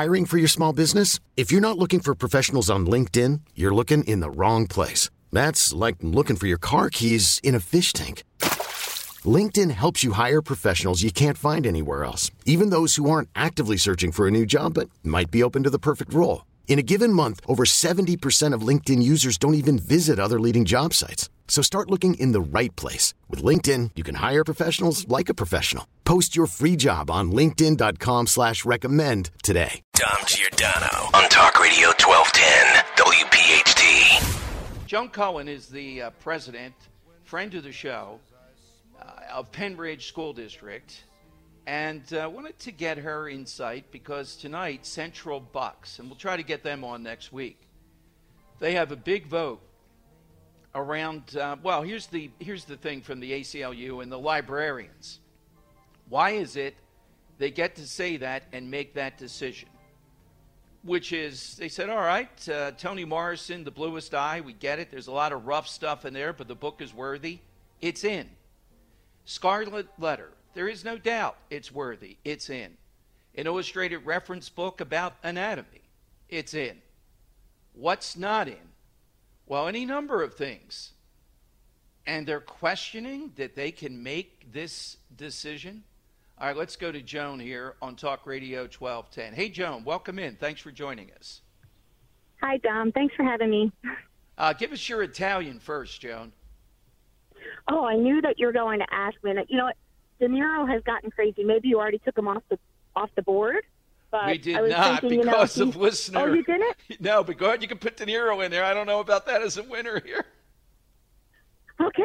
Hiring for your small business? If you're not looking for professionals on LinkedIn, you're looking in the wrong place. That's like looking for your car keys in a fish tank. LinkedIn helps you hire professionals you can't find anywhere else, even those who aren't actively searching for a new job but might be open to the perfect role. In a given month, over 70% of LinkedIn users don't even visit other leading job sites. So start looking in the right place. With LinkedIn, you can hire professionals like a professional. Post your free job on linkedin.com/recommend today. Dom Giordano on Talk Radio 1210 WPHT. Joan Cohen is the president, friend of the show, of Pennridge School District. And wanted to get her insight because tonight, Central Bucks, and we'll try to get them on next week, they have a big vote around, here's the thing from the ACLU and the librarians. Why is it they get to say that and make that decision? Which is, they said, all right, Toni Morrison, The Bluest Eye, we get it. There's a lot of rough stuff in there, but the book is worthy. It's in. Scarlet Letter. There is no doubt it's worthy. It's in. An illustrated reference book about anatomy. It's in. What's not in? Well, any number of things. And they're questioning that they can make this decision. All right, let's go to Joan here on Talk Radio 1210. Hey, Joan, welcome in. Thanks for joining us. Hi, Dom. Thanks for having me. Give us your Italian first, Joan. Oh, I knew that you were going to ask me. You know what? De Niro has gotten crazy. Maybe you already took him off the board. But we did not thinking, because of listener. Oh, you didn't? No, but go ahead. You can put De Niro in there. I don't know about that as a winner here. Okay.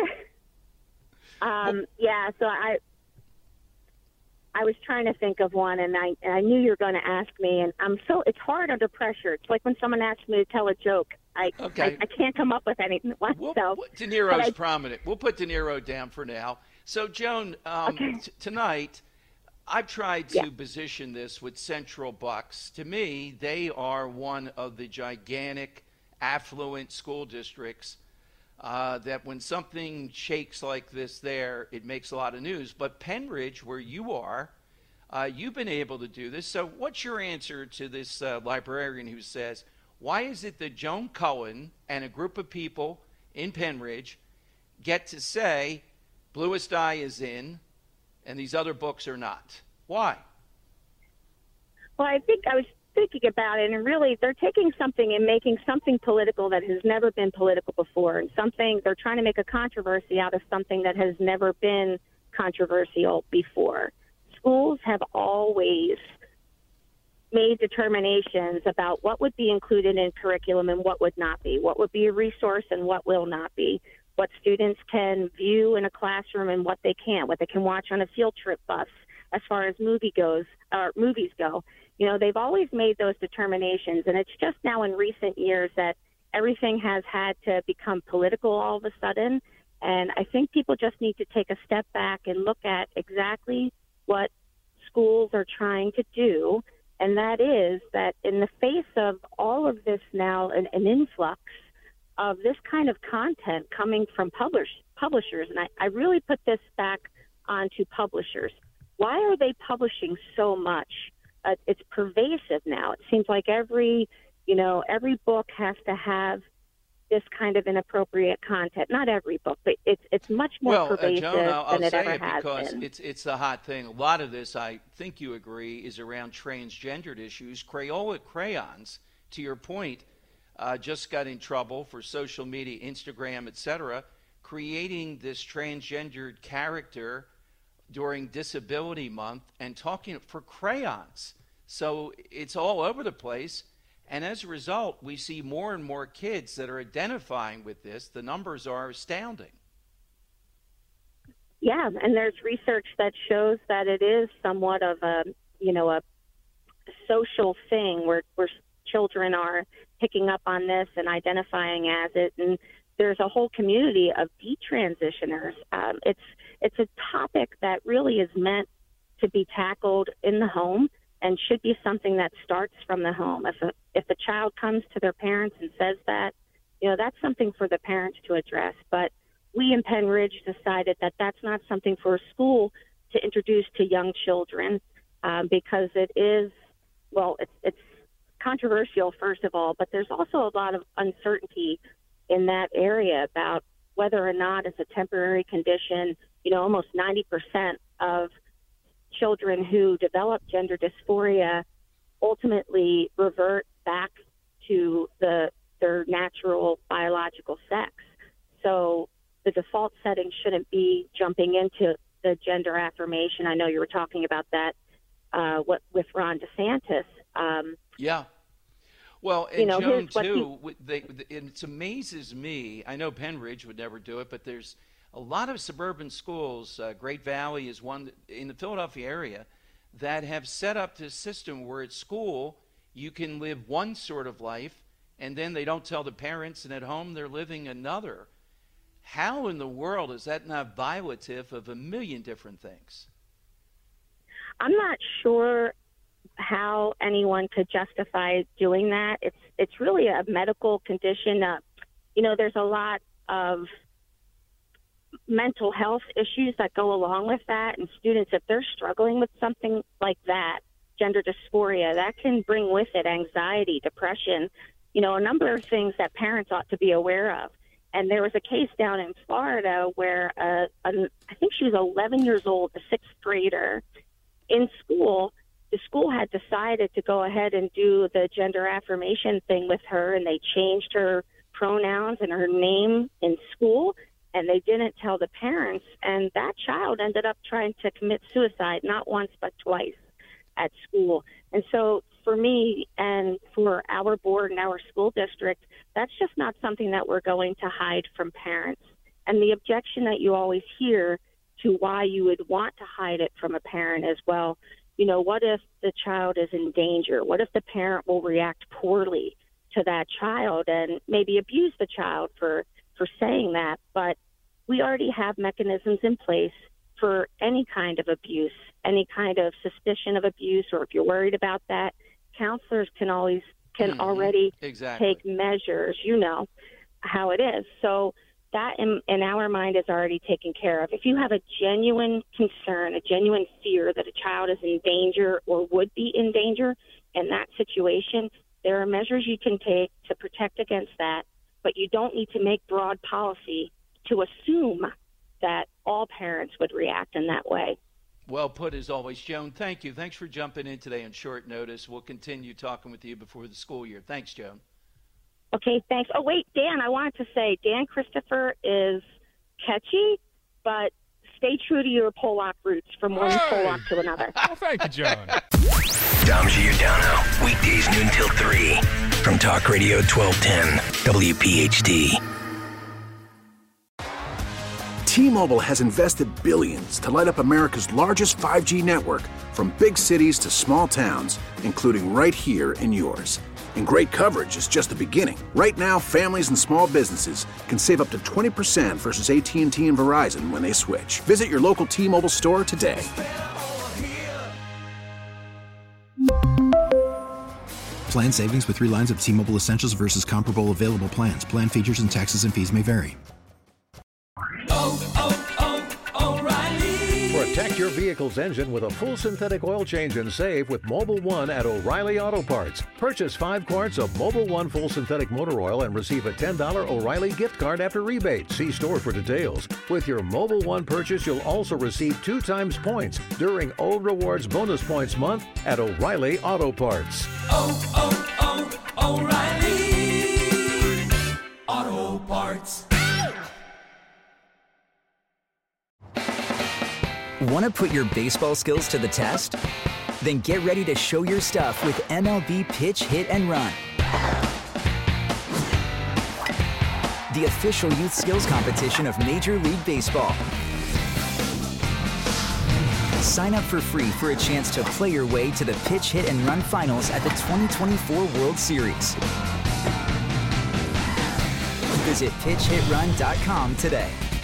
Yeah. So I was trying to think of one, and I knew you were going to ask me, and it's hard under pressure. It's like when someone asks me to tell a joke. I can't come up with anything. De Niro's prominent. We'll put De Niro down for now. So, Joan, tonight, I've tried to position this with Central Bucks. To me, they are one of the gigantic, affluent school districts that when something shakes like this there, it makes a lot of news. But Pennridge, where you are, you've been able to do this. So what's your answer to this librarian who says, why is it that Joan Cohen and a group of people in Pennridge get to say Bluest Eye is in and these other books are not? Why? Well, I think I was thinking about it, and really they're taking something and making something political that has never been political before, and they're trying to make a controversy out of something that has never been controversial before. Schools have always made determinations about what would be included in curriculum and what would not be, what would be a resource and what will not be, what students can view in a classroom and what they can't, what they can watch on a field trip bus as far as movies go. You know, they've always made those determinations, and it's just now in recent years that everything has had to become political all of a sudden. And I think people just need to take a step back and look at exactly what schools are trying to do. And that is that in the face of all of this now, an influx of this kind of content coming from publishers, and I really put this back onto publishers. Why are they publishing so much? It's pervasive now. It seems like every book has to have this kind of inappropriate content. Not every book, but it's much more pervasive Joan, than it ever has because been. It's the hot thing. A lot of this, I think you agree, is around transgendered issues. Crayola crayons, to your point, just got in trouble for social media, Instagram, etc., creating this transgendered character during Disability Month and talking for crayons. So it's all over the place. And as a result, we see more and more kids that are identifying with this. The numbers are astounding. Yeah, and there's research that shows that it is somewhat of a social thing where children are picking up on this and identifying as it. And there's a whole community of detransitioners. It's a topic that really is meant to be tackled in the home and should be something that starts from the home. If the child comes to their parents and says that, that's something for the parents to address. But we in Pennridge decided that that's not something for a school to introduce to young children because it is, it's controversial, first of all, but there's also a lot of uncertainty in that area about whether or not it's a temporary condition. You know, almost 90% of children who develop gender dysphoria ultimately revert back to their natural biological sex. So the default setting shouldn't be jumping into the gender affirmation. I know you were talking about that with Ron DeSantis. Yeah. Well, and Joan, too, it amazes me. I know Penridge would never do it, but there's a lot of suburban schools, Great Valley is one in the Philadelphia area, that have set up this system where at school you can live one sort of life, and then they don't tell the parents, and at home they're living another. How in the world is that not violative of a million different things? I'm not sure how anyone could justify doing that. It's really a medical condition. There's a lot of mental health issues that go along with that, and students, if they're struggling with something like that, gender dysphoria, that can bring with it anxiety, depression, a number of things that parents ought to be aware of. And there was a case down in Florida where I think she was 11 years old, a sixth grader, in school. The school had decided to go ahead and do the gender affirmation thing with her, and they changed her pronouns and her name in school, and they didn't tell the parents. And that child ended up trying to commit suicide, not once but twice at school. And so for me and for our board and our school district, that's just not something that we're going to hide from parents. And the objection that you always hear to why you would want to hide it from a parent as well, what if the child is in danger? What if the parent will react poorly to that child and maybe abuse the child for saying that? But we already have mechanisms in place for any kind of abuse, any kind of suspicion of abuse, or if you're worried about that, counselors can already take measures. You know how it is. So that in our mind is already taken care of. If you have a genuine concern, a genuine fear that a child is in danger or would be in danger in that situation, there are measures you can take to protect against that, but you don't need to make broad policy to assume that all parents would react in that way. Well put, as always. Joan, thank you. Thanks for jumping in today on short notice. We'll continue talking with you before the school year. Thanks, Joan. Okay, thanks. Oh, wait, Dan, I wanted to say Dan Christopher is catchy, but stay true to your Pollock roots from one Pollock to another. Well, thank you, Joan. Dom Giordano, weekdays noon till 3 from Talk Radio 1210 WPHT. T-Mobile has invested billions to light up America's largest 5G network, from big cities to small towns, including right here in yours. And great coverage is just the beginning. Right now, families and small businesses can save up to 20% versus AT&T and Verizon when they switch. Visit your local T-Mobile store today. Plan savings with 3 lines of T-Mobile Essentials versus comparable available plans. Plan features and taxes and fees may vary. Protect your vehicle's engine with a full synthetic oil change and save with Mobil 1 at O'Reilly Auto Parts. Purchase 5 quarts of Mobil 1 full synthetic motor oil and receive a $10 O'Reilly gift card after rebate. See store for details. With your Mobil 1 purchase, you'll also receive 2 times points during O Rewards Bonus Points Month at O'Reilly Auto Parts. O'Reilly Auto Parts. Want to put your baseball skills to the test? Then get ready to show your stuff with MLB Pitch, Hit, and Run, the official youth skills competition of Major League Baseball. Sign up for free for a chance to play your way to the Pitch, Hit, and Run finals at the 2024 World Series. Visit pitchhitrun.com today.